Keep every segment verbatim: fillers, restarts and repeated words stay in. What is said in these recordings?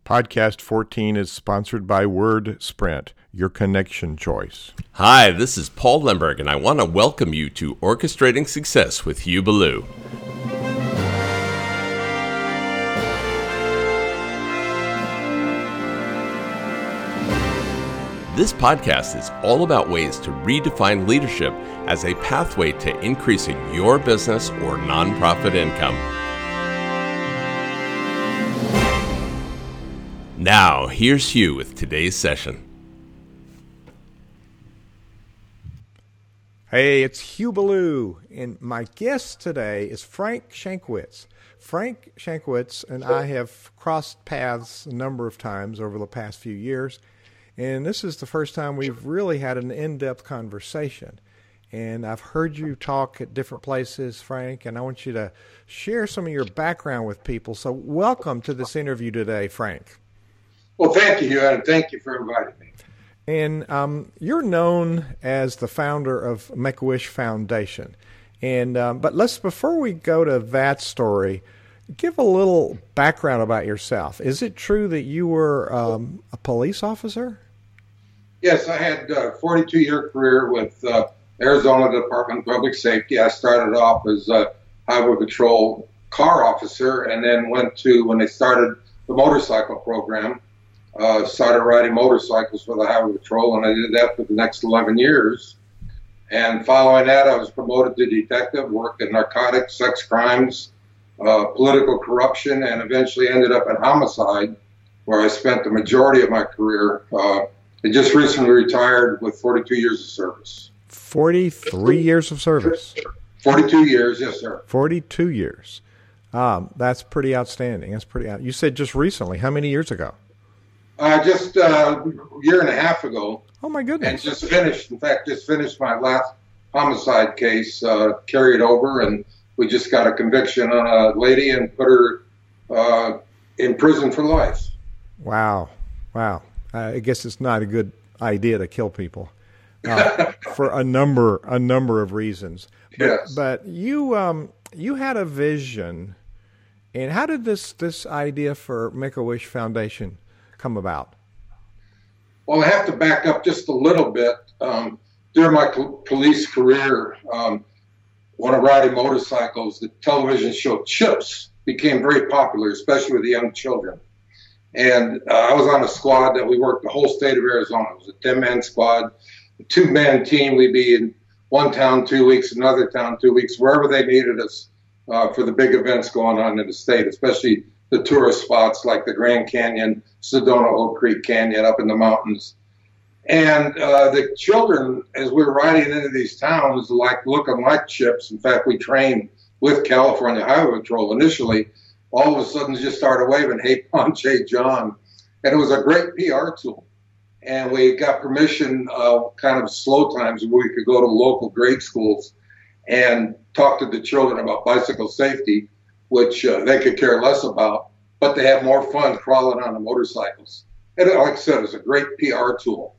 Podcast fourteen is sponsored by WordSprint, your connection choice. Hi, this is Paul Lemberg, and I want to welcome you to Orchestrating Success with Hugh Ballou. This podcast is all about ways to redefine leadership as a pathway to increasing your business or nonprofit income. Now, here's Hugh with today's session. Hey, it's Hugh Ballou, and my guest today is Frank Shankwitz. Frank Shankwitz and I have crossed paths a number of times over the past few years, and this is the first time we've really had an in-depth conversation. And I've heard you talk at different places, Frank, and I want you to share some of your background with people. So welcome to this interview today, Frank. Well, thank you, and thank you for inviting me. And um, you're known as the founder of Make-A-Wish Foundation. And um, but let's before we go to that story, give a little background about yourself. Is it true that you were um, a police officer? Yes, I had a forty-two year career with uh, Arizona Department of Public Safety. I started off as a highway patrol car officer, and then went to when they started the motorcycle program. Uh, started riding motorcycles for the Highway Patrol, and I did that for the next eleven years. And following that, I was promoted to detective, worked in narcotics, sex crimes, uh, political corruption, and eventually ended up in homicide, where I spent the majority of my career. Uh, I just recently retired with forty-two years of service. forty-three years of service? forty-two years, yes, sir. forty-two years. Um, that's pretty outstanding. That's pretty. Out- you said just recently. How many years ago? Uh, just uh, a year and a half ago. Oh, my goodness. And just finished, in fact, just finished my last homicide case, uh, carried over, and we just got a conviction on a lady and put her uh, in prison for life. Wow. Wow. Uh, I guess it's not a good idea to kill people uh, for a number a number of reasons. But, yes. But you um, you had a vision, and how did this, this idea for Make-A-Wish Foundation come about? Well, I have to back up just a little bit. Um, during my cl- police career, um, when I riding motorcycles, the television show Chips became very popular, especially with the young children. And uh, I was on a squad that we worked the whole state of Arizona. It was a ten-man squad, a two-man team. We'd be in one town two weeks, another town two weeks, wherever they needed us uh, for the big events going on in the state, especially the tourist spots like the Grand Canyon, Sedona Oak Creek Canyon up in the mountains. And uh, the children, as we were riding into these towns, like looking like Chips. In fact, we trained with California Highway Patrol initially. All of a sudden, just started waving, "Hey, Punch, hey, John." And it was a great P R tool. And we got permission, uh, kind of slow times, where we could go to local grade schools and talk to the children about bicycle safety, which uh, they could care less about, but they have more fun crawling on the motorcycles. And like I said, it was a great P R tool.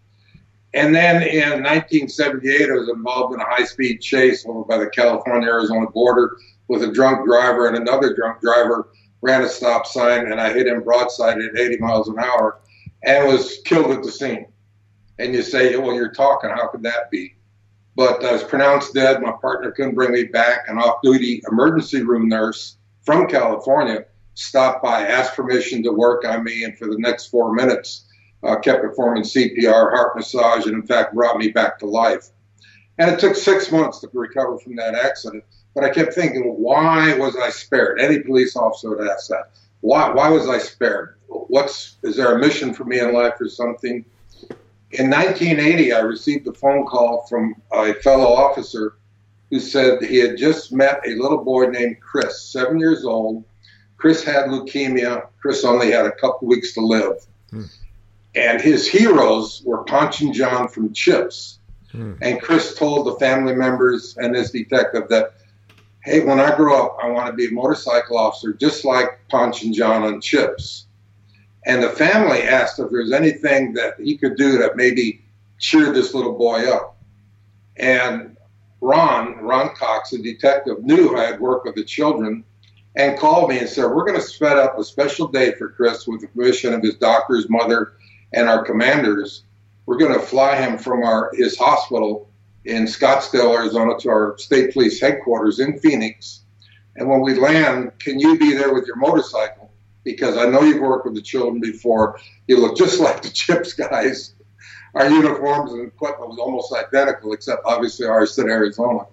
And then in nineteen seventy-eight, I was involved in a high-speed chase over by the California-Arizona border with a drunk driver, and another drunk driver ran a stop sign, and I hit him broadside at eighty miles an hour and was killed at the scene. And you say, well, you're talking, how could that be? But I was pronounced dead. My partner couldn't bring me back. An off-duty emergency room nurse from California stopped by, asked permission to work on me, and for the next four minutes uh, kept performing C P R, heart massage, and in fact brought me back to life. And it took six months to recover from that accident. But I kept thinking, why was I spared? Any police officer would ask that. Why, why was I spared? What's, is there a mission for me in life or something? In nineteen eighty, I received a phone call from a fellow officer who said he had just met a little boy named Chris, seven years old. Chris had leukemia. Chris only had a couple weeks to live. Hmm. And his heroes were Punch and John from Chips. Hmm. And Chris told the family members and this detective that, hey, when I grow up, I want to be a motorcycle officer just like Punch and John on Chips. And the family asked if there's anything that he could do that maybe cheer this little boy up. And Ron, Ron Cox, a detective, knew I had worked with the children and called me and said, we're going to set up a special day for Chris with the permission of his doctor's mother and our commanders. We're going to fly him from our his hospital in Scottsdale, Arizona, to our state police headquarters in Phoenix. And when we land, can you be there with your motorcycle? Because I know you've worked with the children before. You look just like the CHIPS guys. Our uniforms and equipment was almost identical, except obviously ours said Arizona.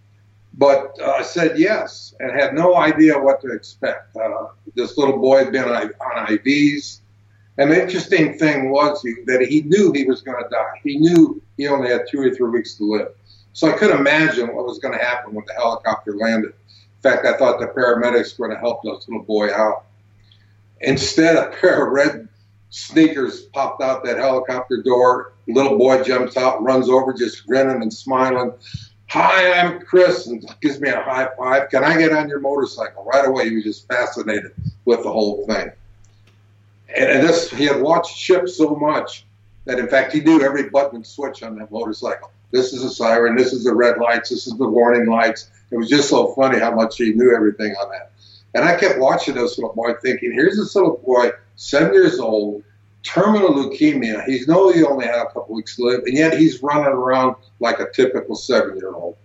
But uh, I said yes, and had no idea what to expect. Uh, this little boy had been on, on I Vs. And the interesting thing was he, that he knew he was going to die. He knew he only had two or three weeks to live. So I could imagine what was going to happen when the helicopter landed. In fact, I thought the paramedics were going to help this little boy out. Instead, a pair of red sneakers popped out that helicopter door. Little boy jumps out, runs over, just grinning and smiling. Hi, I'm Chris, and gives me a high five. Can I get on your motorcycle? Right away, he was just fascinated with the whole thing. And, and this, he had watched CHIPS so much that, in fact, he knew every button and switch on that motorcycle. This is a siren, this is the red lights, this is the warning lights. It was just so funny how much he knew everything on that. And I kept watching this little boy thinking, here's this little boy, seven years old, terminal leukemia. He knows he only had a couple weeks to live, and yet he's running around like a typical seven-year-old.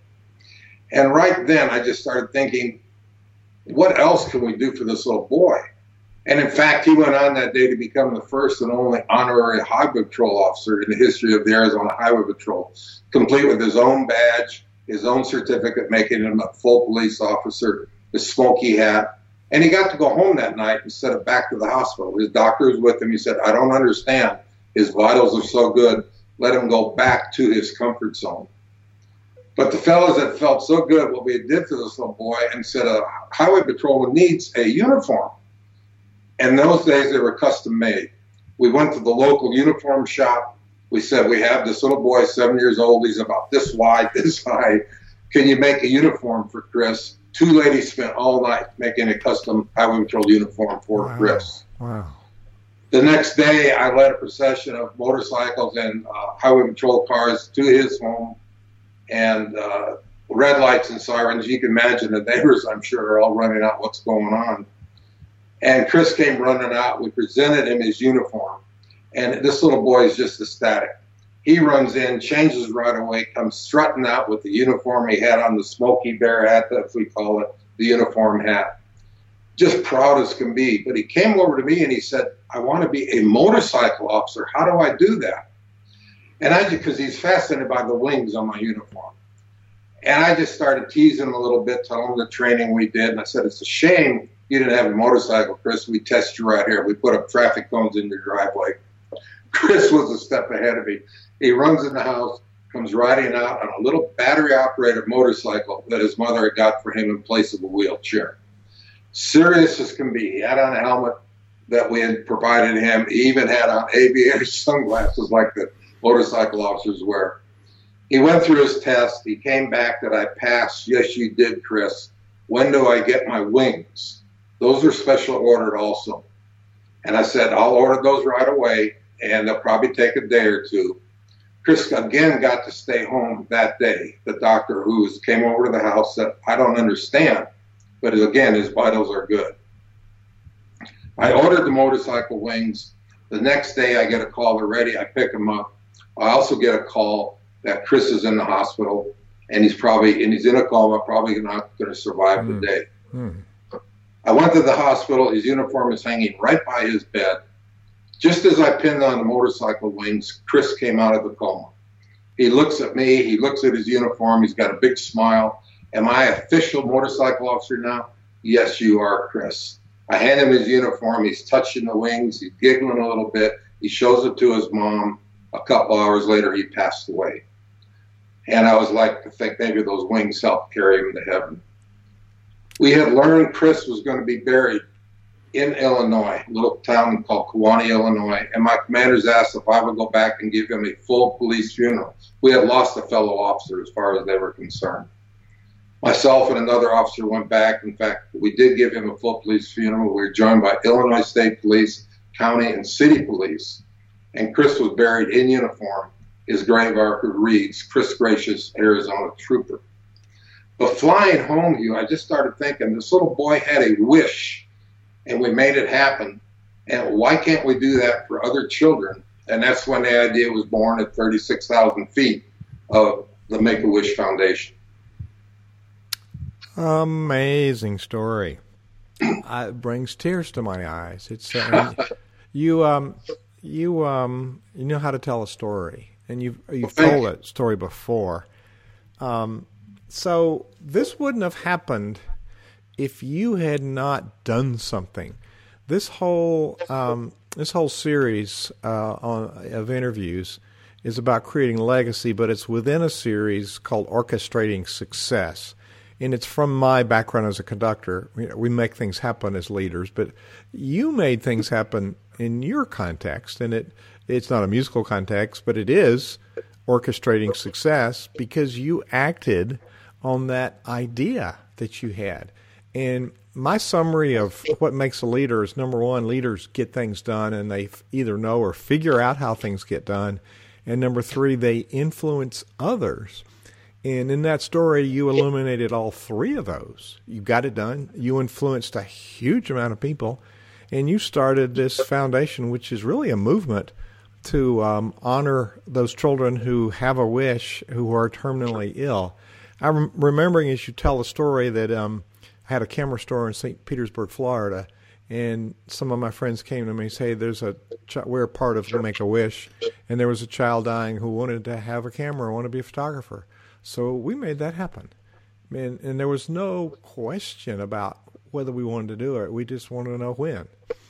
And right then, I just started thinking, what else can we do for this little boy? And in fact, he went on that day to become the first and only honorary Highway Patrol officer in the history of the Arizona Highway Patrol, complete with his own badge, his own certificate, making him a full police officer, his smoky hat. And he got to go home that night instead of back to the hospital. His doctor was with him. He said, I don't understand. His vitals are so good. Let him go back to his comfort zone. But the fellows that felt so good what we did for this little boy and said a highway patrolman needs a uniform. And in those days, they were custom made. We went to the local uniform shop. We said, we have this little boy, seven years old. He's about this wide, this high. Can you make a uniform for Chris? Two ladies spent all night making a custom Highway Patrol uniform for Wow. Chris. Wow. The next day, I led a procession of motorcycles and uh, Highway Patrol cars to his home, and uh, red lights and sirens. You can imagine the neighbors, I'm sure, are all running out what's going on. And Chris came running out. We presented him his uniform, and this little boy is just ecstatic. He runs in, changes right away, comes strutting out with the uniform he had on, the Smokey Bear hat, as we call it, the uniform hat. Just proud as can be. But he came over to me and he said, I want to be a motorcycle officer. How do I do that? And I, because he's fascinated by the wings on my uniform. And I just started teasing him a little bit, telling him the training we did. And I said, it's a shame you didn't have a motorcycle, Chris. We test you right here. We put up traffic cones in your driveway. Chris was a step ahead of me. He runs in the house, comes riding out on a little battery-operated motorcycle that his mother had got for him in place of a wheelchair. Serious as can be. He had on a helmet that we had provided him. He even had on aviator sunglasses like the motorcycle officers wear. He went through his test. He came back that I passed. Yes, you did, Chris. When do I get my wings? Those are special ordered also. And I said, I'll order those right away, and they'll probably take a day or two. Chris again got to stay home that day. The doctor who was, came over to the house said, I don't understand. But again, his vitals are good. I ordered the motorcycle wings. The next day I get a call, they're ready. I pick them up. I also get a call that Chris is in the hospital and he's probably, and he's in a coma, probably not going to survive mm. the day. Mm. I went to the hospital. His uniform is hanging right by his bed. Just as I pinned on the motorcycle wings, Chris came out of the coma. He looks at me. He looks at his uniform. He's got a big smile. Am I official motorcycle officer now? Yes, you are, Chris. I hand him his uniform. He's touching the wings. He's giggling a little bit. He shows it to his mom. A couple hours later, he passed away. And I was like to think maybe those wings helped carry him to heaven. We had learned Chris was going to be buried in Illinois, a little town called Kewanee, Illinois, and my commanders asked if I would go back and give him a full police funeral. We had lost a fellow officer as far as they were concerned. Myself and another officer went back. In fact, we did give him a full police funeral. We were joined by Illinois State Police, county, and city police, and Chris was buried in uniform. His grave marker reads, Chris Gracious, Arizona Trooper. But flying home, you, I just started thinking, this little boy had a wish, and we made it happen. And why can't we do that for other children? And that's when the idea was born at thirty-six thousand feet of the Make-A-Wish Foundation. Amazing story. Uh, it brings tears to my eyes. It's uh, you, um, you, um, you know how to tell a story, and you've you've well, told you. that story before. Um, so this wouldn't have happened if you had not done something. This whole um, this whole series uh, on, of interviews is about creating legacy, but it's within a series called Orchestrating Success. And it's from my background as a conductor. We make things happen as leaders, but you made things happen in your context. And it it's not a musical context, but it is orchestrating success because you acted on that idea that you had. And my summary of what makes a leader is, number one, leaders get things done and they either know or figure out how things get done. And number three, they influence others. And in that story, you eliminated all three of those. You got it done. You influenced a huge amount of people. And you started this foundation, which is really a movement to um, honor those children who have a wish, who are terminally ill. I'm remembering as you tell the story that um, I had a camera store in Saint Petersburg, Florida, and some of my friends came to me and say, "There's a ch- we're part of Make-A-Wish, and there was a child dying who wanted to have a camera, wanted to be a photographer." So we made that happen. And, and there was no question about whether we wanted to do it. We just wanted to know when.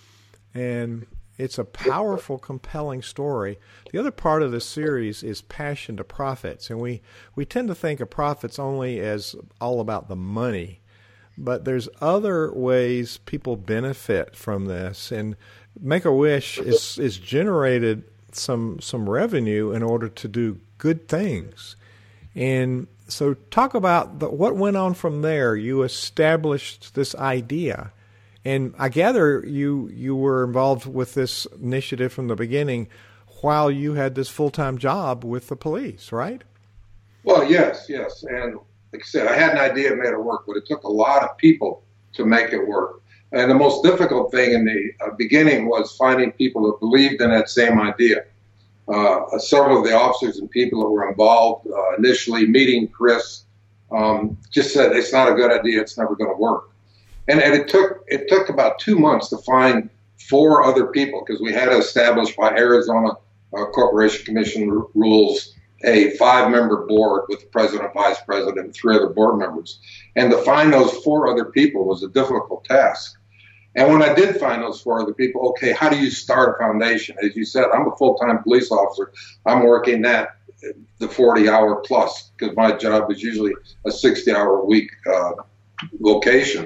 And it's a powerful, compelling story. The other part of this series is passion to profits. And we, we tend to think of profits only as all about the money. But there's other ways people benefit from this. And Make-A-Wish is, is generated some some revenue in order to do good things. And so talk about the, what went on from there. You established this idea. And I gather you you were involved with this initiative from the beginning while you had this full-time job with the police, right? Well, yes, yes. And like I said, I had an idea and made it work, but it took a lot of people to make it work. And the most difficult thing in the uh, beginning was finding people that believed in that same idea. Uh, several of the officers and people that were involved uh, initially meeting Chris um, just said it's not a good idea. It's never going to work. And, and it took it took about two months to find four other people because we had to establish by Arizona uh, Corporation Commission r- rules a five-member board with the president, vice president, and three other board members. And to find those four other people was a difficult task. And when I did find those four other people, okay, how do you start a foundation? As you said, I'm a full-time police officer. I'm working that the forty-hour plus because my job is usually a sixty-hour week uh, vocation.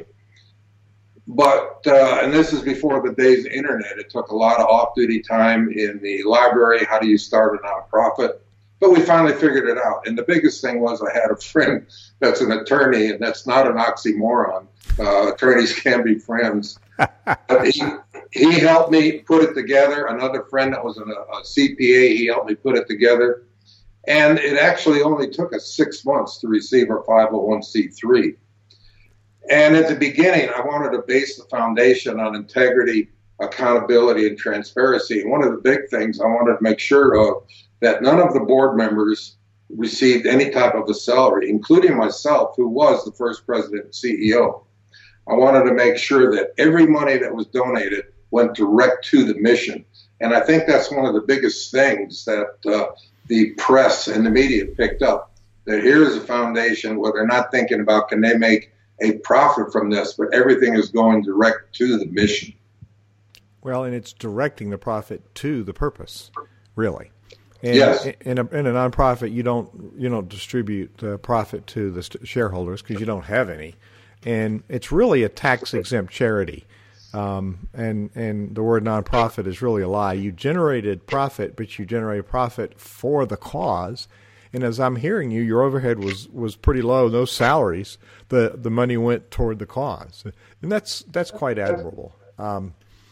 But, uh, and this is before the days of the internet. It took a lot of off-duty time in the library. How do you start a nonprofit? But we finally figured it out. And the biggest thing was I had a friend that's an attorney, and that's not an oxymoron. Uh, attorneys can be friends. But he, he helped me put it together. Another friend that was an, a C P A, he helped me put it together. And it actually only took us six months to receive our five oh one c three. And at the beginning, I wanted to base the foundation on integrity, accountability, and transparency. And one of the big things I wanted to make sure of that none of the board members received any type of a salary, including myself, who was the first president and C E O. I wanted to make sure that every money that was donated went direct to the mission. And I think that's one of the biggest things that uh, the press and the media picked up, that here's a foundation where they're not thinking about can they make a profit from this, but everything is going direct to the mission. Well, and it's directing the profit to the purpose, really. And yes. In a, in a nonprofit, you don't you don't distribute the profit to the shareholders because you don't have any. And it's really a tax-exempt charity. Um, and, and the word nonprofit is really a lie. You generated profit, but you generated profit for the cause. And as I'm hearing you, your overhead was, was pretty low, no salaries. The the money went toward the cause. And that's that's quite admirable. Um,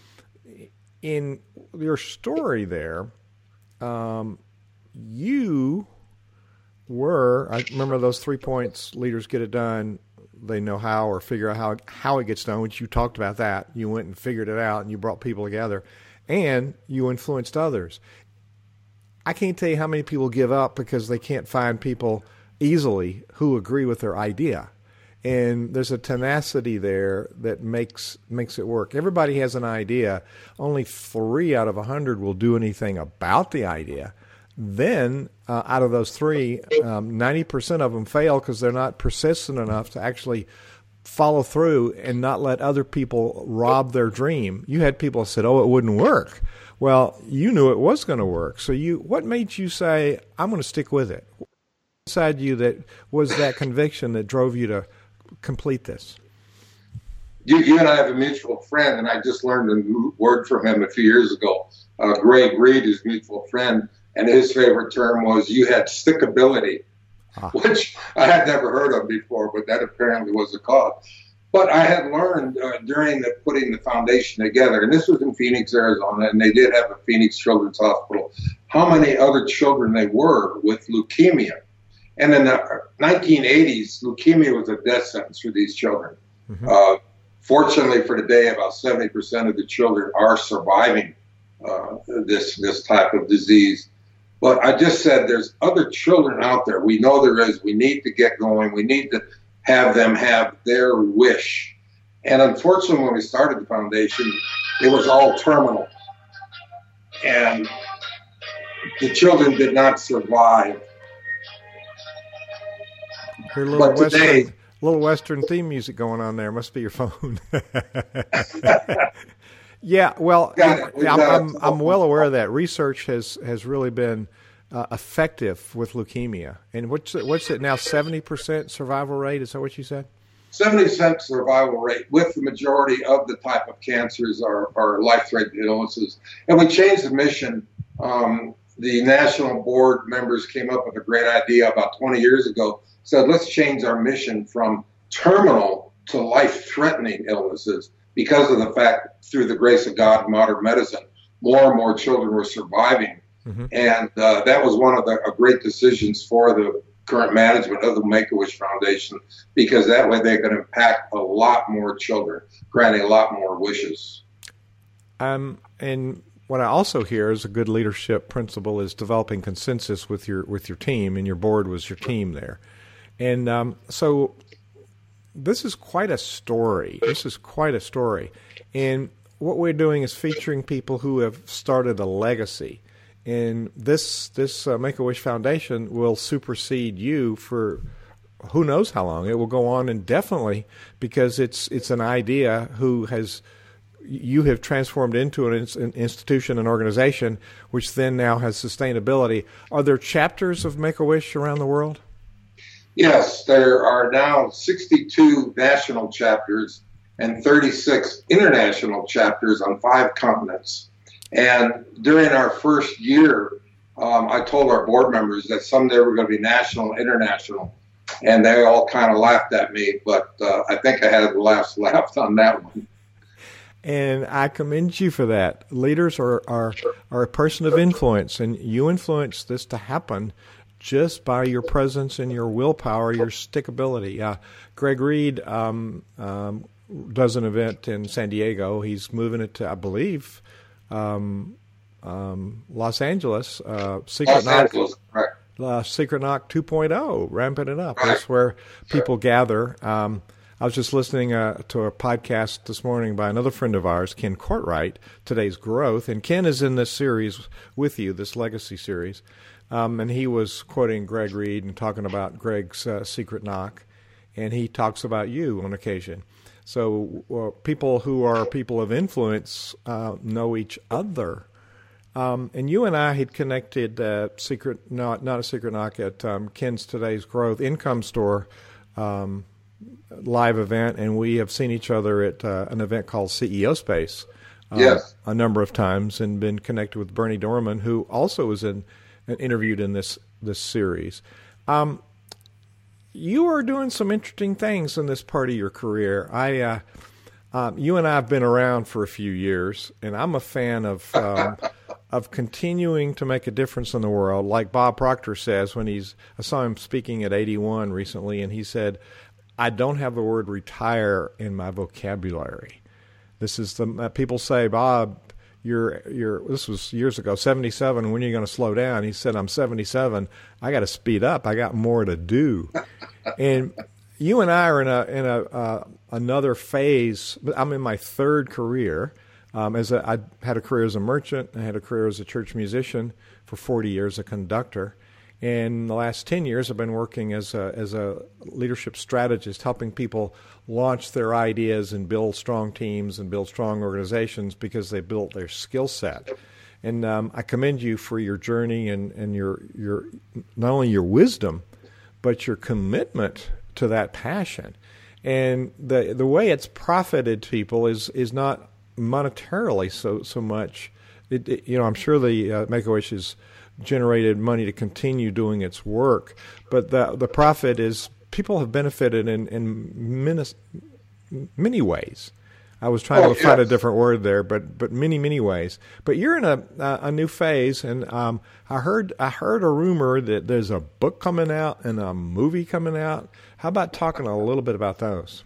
in your story there, um, you were, I remember those three points, leaders get it done, they know how or figure out how, how it gets done, which you talked about that. You went and figured it out and you brought people together and you influenced others. I can't tell you how many people give up because they can't find people easily who agree with their idea. And there's a tenacity there that makes makes it work. Everybody has an idea. Only three out of a hundred will do anything about the idea. Then, uh, out of those three, um, ninety percent of them fail because they're not persistent enough to actually follow through and not let other people rob their dream. You had people that said, oh, it wouldn't work. Well, you knew it was going to work. So you, what made you say, I'm going to stick with it? What inside you that was that conviction that drove you to complete this? You, you and I have a mutual friend, and I just learned a word from him a few years ago. Uh, Greg Reed, his mutual friend, and his favorite term was you had stickability, ah. which I had never heard of before, but that apparently was the cause. But I had learned uh, during the putting the foundation together, and this was in Phoenix, Arizona, and they did have a Phoenix Children's Hospital, how many other children they were with leukemia. And in the nineteen eighties, leukemia was a death sentence for these children. Mm-hmm. Uh, fortunately for today, about seventy percent of the children are surviving uh, this this type of disease. But I just said there's other children out there. We know there is. We need to get going. We need to have them have their wish. And unfortunately, when we started the foundation, it was all terminal. And the children did not survive. Your little but Western, today, little Western theme music going on there. Must be your phone. Yeah, well, it, I'm, I'm, I'm well aware of that. Research has, has really been uh, effective with leukemia. And what's it, what's it now, seventy percent survival rate? Is that what you said? seventy percent survival rate, with the majority of the type of cancers are, are life-threatening illnesses. And we changed the mission. Um, the national board members came up with a great idea about twenty years ago. Said, let's change our mission from terminal to life-threatening illnesses, because of the fact, through the grace of God, modern medicine, more and more children were surviving. Mm-hmm. And uh, that was one of the uh, great decisions for the current management of the Make-A-Wish Foundation, because that way they could impact a lot more children, granting a lot more wishes. Um, and what I also hear is a good leadership principle is developing consensus with your with your team, and your board was your team there. And um, so this is quite a story. This is quite a story. And what we're doing is featuring people who have started a legacy. And this this uh, Make-A-Wish Foundation will supersede you for who knows how long. It will go on indefinitely, because it's it's an idea who has you have transformed into an, an institution, an organization, which then now has sustainability. Are there chapters of Make-A-Wish around the world? Yes, there are now sixty-two national chapters and thirty-six international chapters on five continents. And during our first year, um, I told our board members that someday we're going to be national, international. And they all kind of laughed at me, but uh, I think I had the last laugh on that one. And I commend you for that. Leaders are, are, are a person of influence, and you influence this to happen just by your presence and your willpower, your stickability. Uh, Greg Reed um, um, does an event in San Diego. He's moving it to, I believe, um, um, Los Angeles. Uh, Secret Los Knock, Angeles, right. uh, Secret Knock two point oh, ramping it up. Right. That's where people sure. gather. Um, I was just listening uh, to a podcast this morning by another friend of ours, Ken Courtright, Today's Growth. And Ken is in this series with you, this legacy series. Um, and he was quoting Greg Reed and talking about Greg's uh, Secret Knock, and he talks about you on occasion. So uh, people who are people of influence uh, know each other. Um, and you and I had connected at Secret, not not a Secret Knock, at um, Ken's Today's Growth Income Store um, live event, and we have seen each other at uh, an event called C E O Space uh, yes. a number of times, and been connected with Bernie Dorman, who also was in interviewed in this this series. Um, you are doing some interesting things in this part of your career. I, uh, um, you and I have been around for a few years, and I'm a fan of um, of continuing to make a difference in the world, like Bob Proctor says when he's, I saw him speaking at eighty-one recently, and he said, I don't have the word retire in my vocabulary. This is the, uh, people say, Bob, you're, you're, this was years ago, seventy-seven, when are you going to slow down? He said, I'm seventy-seven, I got to speed up, I got more to do. And you and I are in a, in a, uh, another phase. I'm in my third career. Um, as a, I had a career as a merchant, I had a career as a church musician for forty years, a conductor. And the last ten years, I've been working as a, as a leadership strategist, helping people launch their ideas and build strong teams and build strong organizations because they built their skill set. And um, I commend you for your journey and, and your your not only your wisdom, but your commitment to that passion. And the the way it's profited people is is not monetarily so so much. It, it, you know, I'm sure the uh, Make-A-Wish has generated money to continue doing its work, but the the profit is people have benefited in in many, many ways. I was trying oh, to find yes. a different word there, but but many many ways. But you're in a a new phase, and um, I heard I heard a rumor that there's a book coming out and a movie coming out. How about talking a little bit about those?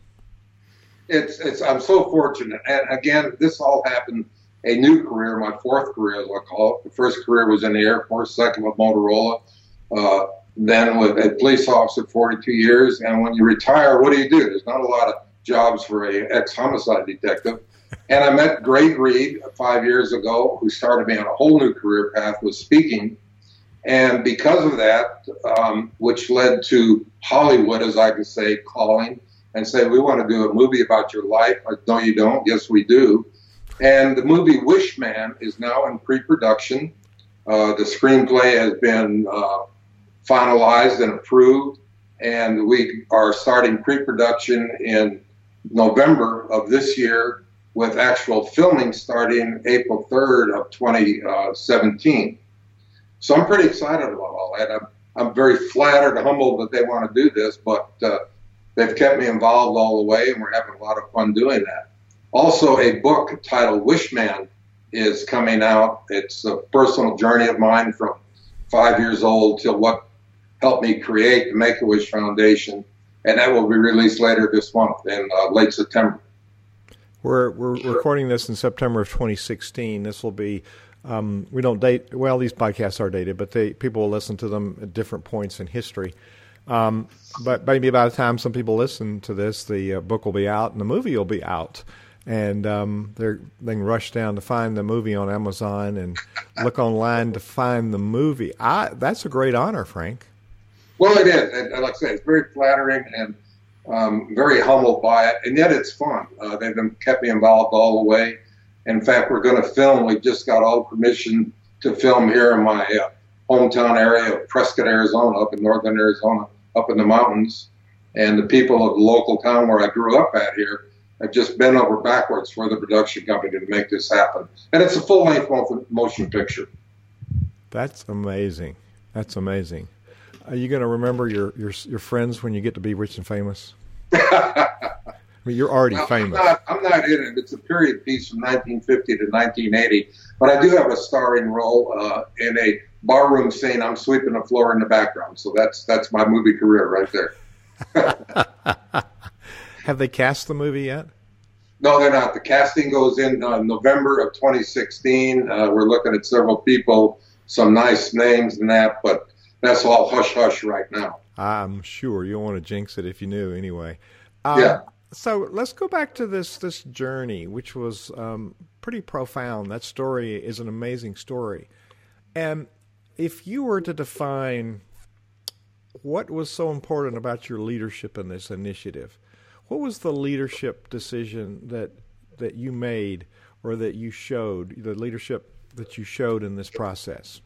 It's it's I'm so fortunate, and again, this all happened. A new career, my fourth career, as I call it. The first career was in the Air Force, second with Motorola, uh, then with a police officer, forty-two years. And when you retire, what do you do? There's not a lot of jobs for a ex-homicide detective. And I met Greg Reed five years ago, who started me on a whole new career path with speaking. And because of that, um, which led to Hollywood, as I could say, calling and say, we want to do a movie about your life. I, no, you don't. Yes, we do. And the movie Wish Man is now in pre-production. Uh, the screenplay has been uh, finalized and approved, and we are starting pre-production in November of this year with actual filming starting April third of twenty seventeen. So I'm pretty excited about all that. I'm, I'm very flattered and humbled that they want to do this, but uh, they've kept me involved all the way, and we're having a lot of fun doing that. Also, a book titled Wish Man is coming out. It's a personal journey of mine from five years old till what helped me create the Make-A-Wish Foundation, and that will be released later this month in uh, late September. We're we're recording this in September of twenty sixteen. This will be um, we don't date well. These podcasts are dated, but they people will listen to them at different points in history. Um, but maybe by the time some people listen to this, the uh, book will be out and the movie will be out. And um, they're, they can rush down to find the movie on Amazon and look online to find the movie. I, that's a great honor, Frank. Well, it is. And, and like I say, it's very flattering and um, very humbled by it. And yet it's fun. Uh, they've been, kept me involved all the way. In fact, we're going to film. We just got all permission to film here in my uh, hometown area of Prescott, Arizona, up in northern Arizona, up in the mountains. And the people of the local town where I grew up at here I've just bent over backwards for the production company to make this happen. And it's a full-length motion picture. That's amazing. That's amazing. Are you going to remember your, your your friends when you get to be rich and famous? I mean, you're already no, famous. I'm not, I'm not in it. It's a period piece from nineteen fifty to nineteen eighty. But I do have a starring role uh, in a barroom scene. I'm sweeping the floor in the background. So that's that's my movie career right there. Have they cast the movie yet? No, they're not. The casting goes in uh, November of twenty sixteen. Uh, we're looking at several people, some nice names and that, but that's all hush-hush right now. I'm sure. You don't want to jinx it if you knew anyway. Um, yeah. So let's go back to this this journey, which was um, pretty profound. That story is an amazing story. And if you were to define what was so important about your leadership in this initiative, what was the leadership decision that that you made or that you showed, the leadership that you showed in this process?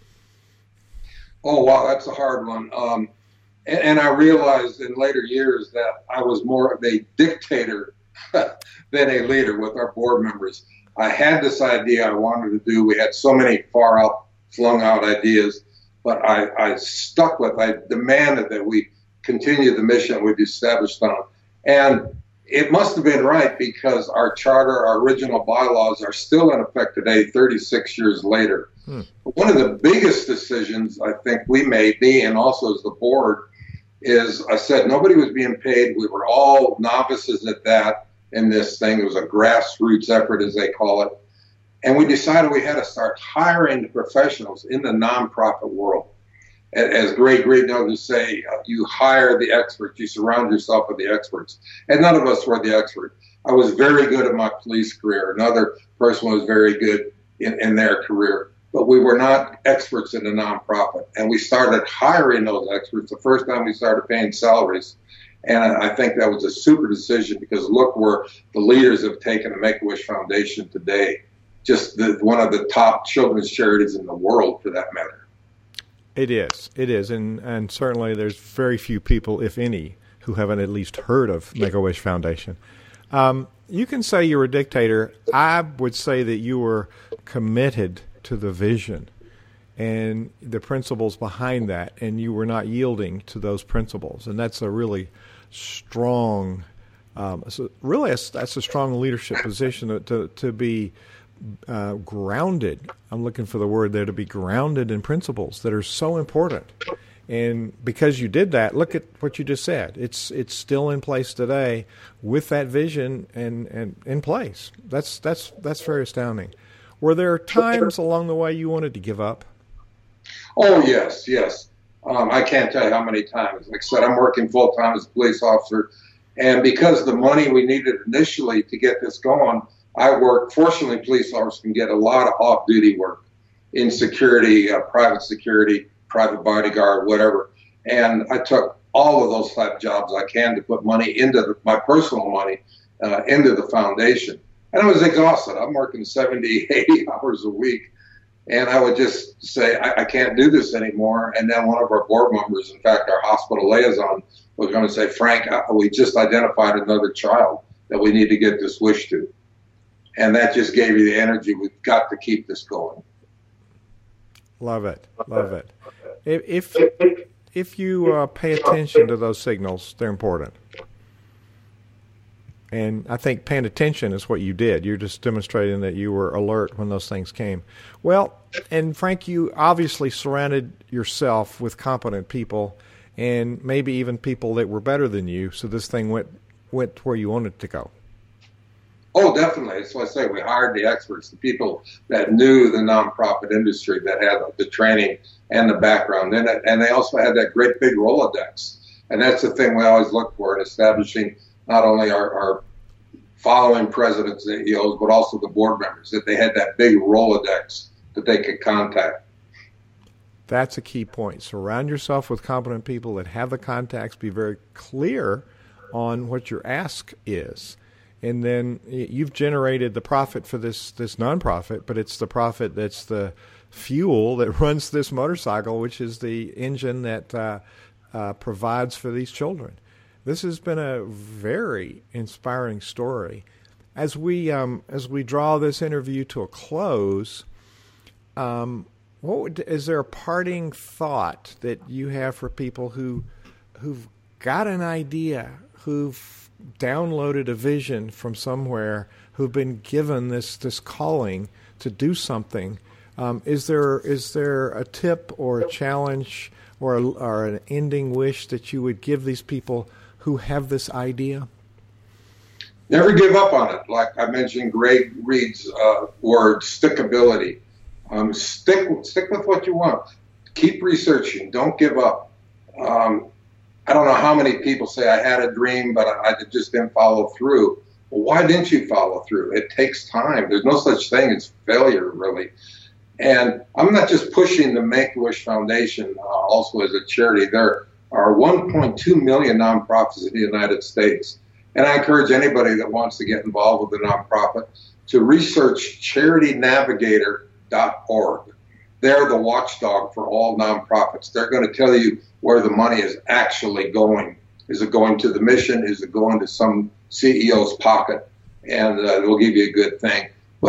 Oh, wow, that's a hard one. Um, and, and I realized in later years that I was more of a dictator than a leader with our board members. I had this idea I wanted to do. We had so many far out, flung out ideas, but I, I stuck with, I demanded that we continue the mission we've established on. And it must have been right because our charter, our original bylaws are still in effect today, thirty-six years later. Hmm. One of the biggest decisions I think we made, me and also as the board, is I said nobody was being paid. We were all novices at that in this thing. It was a grassroots effort, as they call it. And we decided we had to start hiring the professionals in the nonprofit world. As Greg Greenfield would say, uh, you hire the experts, you surround yourself with the experts. And none of us were the expert. I was very good at my police career. Another person was very good in, in their career. But we were not experts in the nonprofit. And we started hiring those experts the first time we started paying salaries. And I think that was a super decision because look where the leaders have taken the Make-A-Wish Foundation today. Just the, one of the top children's charities in the world, for that matter. It is. It is. And, and certainly there's very few people, if any, who haven't at least heard of Make-A-Wish Foundation. Um, you can say you're a dictator. I would say that you were committed to the vision and the principles behind that, and you were not yielding to those principles. And that's a really strong, um, so really a, that's a strong leadership position to, to, to be Uh, grounded. I'm looking for the word there, to be grounded in principles that are so important. And because you did that, look at what you just said. It's it's still in place today with that vision and, and in place. That's that's that's very astounding. Were there times along the way you wanted to give up? Oh yes, yes. Um, I can't tell you how many times. Like I said, I'm working full time as a police officer, and because the money we needed initially to get this going, I work, fortunately, police officers can get a lot of off-duty work in security, uh, private security, private bodyguard, whatever. And I took all of those type of jobs I can to put money into the, my personal money uh, into the foundation. And I was exhausted. I'm working seventy, eighty hours a week. And I would just say, I, I can't do this anymore. And then one of our board members, in fact, our hospital liaison, was going to say, Frank, uh, we just identified another child that we need to get this wish to. And that just gave you the energy. We've got to keep this going. Love it. Love it. If if, if you uh, pay attention to those signals, they're important. And I think paying attention is what you did. You're just demonstrating that you were alert when those things came. Well, and Frank, you obviously surrounded yourself with competent people and maybe even people that were better than you, so this thing went went where you wanted it to go. Oh, definitely. That's why I say we hired the experts, the people that knew the nonprofit industry, that had the training and the background in it. And they also had that great big Rolodex. And that's the thing we always look for in establishing not only our, our following presidents, C E Os, but also the board members, that they had that big Rolodex that they could contact. That's a key point. Surround yourself with competent people that have the contacts. Be very clear on what your ask is. And then you've generated the profit for this, this nonprofit, but it's the profit that's the fuel that runs this motorcycle, which is the engine that uh, uh, provides for these children. This has been a very inspiring story. As we um, as we draw this interview to a close, um, what would, is there a parting thought that you have for people who who've got an idea, who've downloaded a vision from somewhere, who've been given this this calling to do something? Um, is there is there a tip or a challenge or a, or an ending wish that you would give these people who have this idea? Never give up on it. Like I mentioned, Greg Reed's uh, word, stickability. Um, stick stick with what you want. Keep researching. Don't give up. Um, I don't know how many people say I had a dream, but I, I just didn't follow through. Well, why didn't you follow through? It takes time. There's no such thing as failure, really. And I'm not just pushing the Make-A-Wish Foundation uh, also as a charity. There are one point two million nonprofits in the United States. And I encourage anybody that wants to get involved with a nonprofit to research charity navigator dot org. They're the watchdog for all nonprofits. They're going to tell you where the money is actually going. Is it going to the mission? Is it going to some C E O's pocket? And uh, they'll give you a good thing. But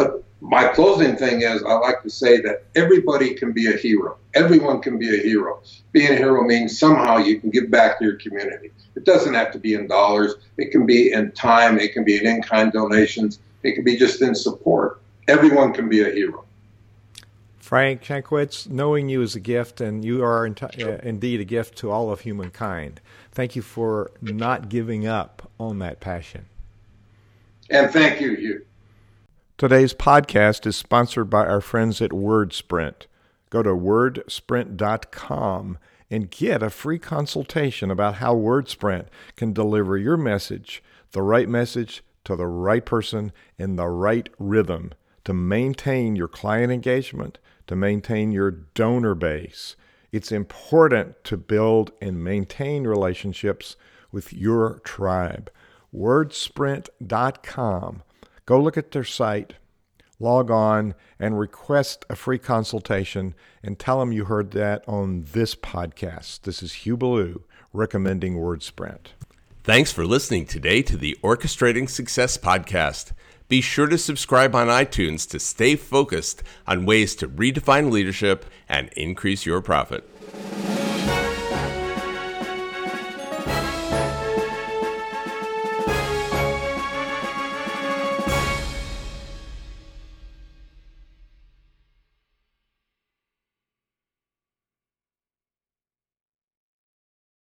my closing thing is I like to say that everybody can be a hero. Everyone can be a hero. Being a hero means somehow you can give back to your community. It doesn't have to be in dollars. It can be in time. It can be in in-kind donations. It can be just in support. Everyone can be a hero. Frank Shankwitz, knowing you is a gift, and you are in t- uh, indeed a gift to all of humankind. Thank you for not giving up on that passion. And thank you, Hugh. Today's podcast is sponsored by our friends at WordSprint. Go to word sprint dot com and get a free consultation about how WordSprint can deliver your message, the right message, to the right person in the right rhythm to maintain your client engagement, to maintain your donor base. It's important to build and maintain relationships with your tribe. word sprint dot com. Go look at their site, log on, and request a free consultation and tell them you heard that on this podcast. This is Hugh Ballou recommending WordSprint. Thanks for listening today to the Orchestrating Success podcast. Be sure to subscribe on iTunes to stay focused on ways to redefine leadership and increase your profit.